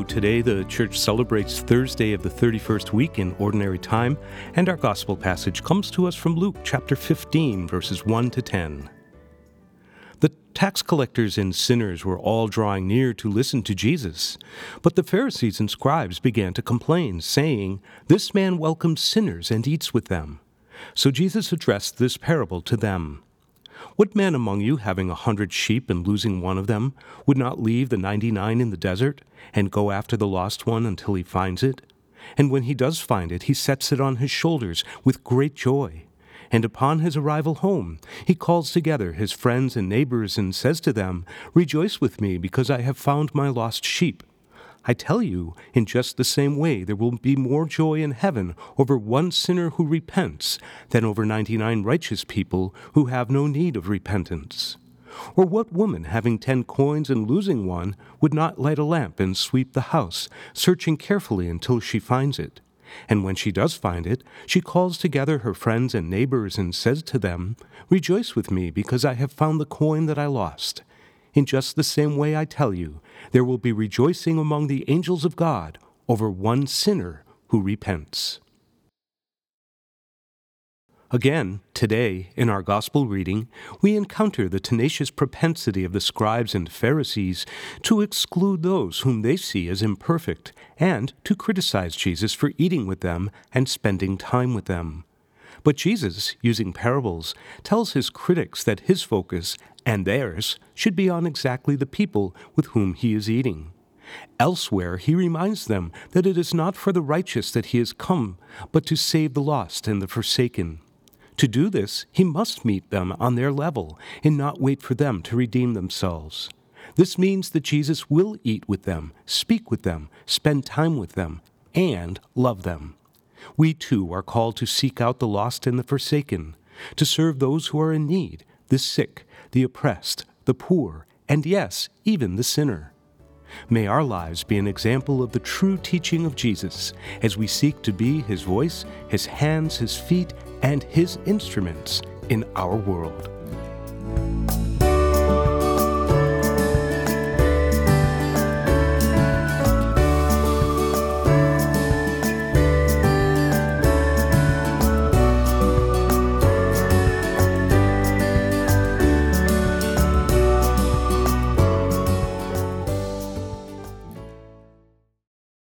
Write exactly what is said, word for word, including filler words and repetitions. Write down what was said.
Today, the church celebrates Thursday of the thirty-first week in Ordinary Time, and our gospel passage comes to us from Luke chapter fifteen, verses one to ten. The tax collectors and sinners were all drawing near to listen to Jesus, but the Pharisees and scribes began to complain, saying, "This man welcomes sinners and eats with them." So Jesus addressed this parable to them. "What man among you, having a hundred sheep and losing one of them, would not leave the ninety-nine in the desert and go after the lost one until he finds it? And when he does find it, he sets it on his shoulders with great joy. And upon his arrival home, he calls together his friends and neighbors and says to them, 'Rejoice with me, because I have found my lost sheep.' I tell you, in just the same way, there will be more joy in heaven over one sinner who repents than over ninety-nine righteous people who have no need of repentance. Or what woman, having ten coins and losing one, would not light a lamp and sweep the house, searching carefully until she finds it? And when she does find it, she calls together her friends and neighbors and says to them, 'Rejoice with me, because I have found the coin that I lost.' In just the same way, I tell you, there will be rejoicing among the angels of God over one sinner who repents." Again, today, in our gospel reading, we encounter the tenacious propensity of the scribes and Pharisees to exclude those whom they see as imperfect and to criticize Jesus for eating with them and spending time with them. But Jesus, using parables, tells his critics that his focus and theirs should be on exactly the people with whom he is eating. Elsewhere, he reminds them that it is not for the righteous that he has come, but to save the lost and the forsaken. To do this, he must meet them on their level and not wait for them to redeem themselves. This means that Jesus will eat with them, speak with them, spend time with them, and love them. We too are called to seek out the lost and the forsaken, to serve those who are in need, the sick, the oppressed, the poor, and yes, even the sinner. May our lives be an example of the true teaching of Jesus as we seek to be his voice, his hands, his feet, and his instruments in our world.